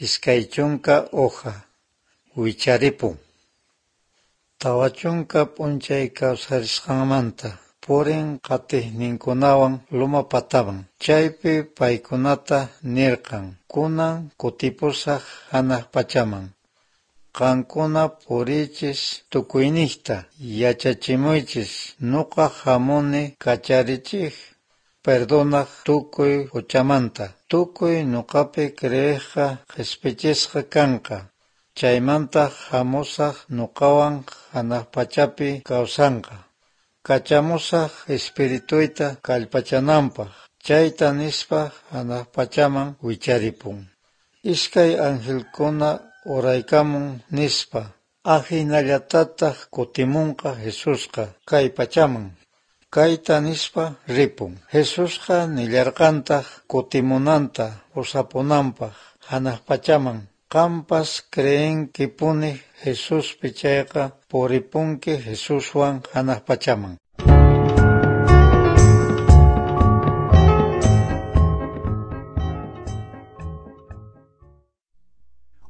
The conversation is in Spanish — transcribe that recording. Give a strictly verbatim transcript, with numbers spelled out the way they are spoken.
iskay chunka hoja wicharipun. Tawa chunka p'unchay kawsarishqanmanta purin qatipninkunawan lumapataman. Chaypi paykunata nirqan kunan kutipusaq hanaq pachaman. Qankuna purichis tukuyniyta yachachimuychis nuqa hamuni kacharichiq perdonaq tukuy huchamanta. Tukuy nuqapi creyiqqa qhispichisqa kanqa. Chaymanta hamusaq nuqawan hanaq pachapi kawsanqa. Kachamusaq espirituyta kallpachananpaq. Chayta nispa hanaq pachaman wicharipun. Iskay angelkuna uraykamun nispa ajinallatataq kutimunqa Jesusqa kay pachaman. Kayta nispa ripun. Jesusqa nillarqantaq kutimunanta usapunanpaq hanaq pachaman. Qampas creyinkipuni Jesuspi chayqa puripunki Jesuswan hanaq pachaman.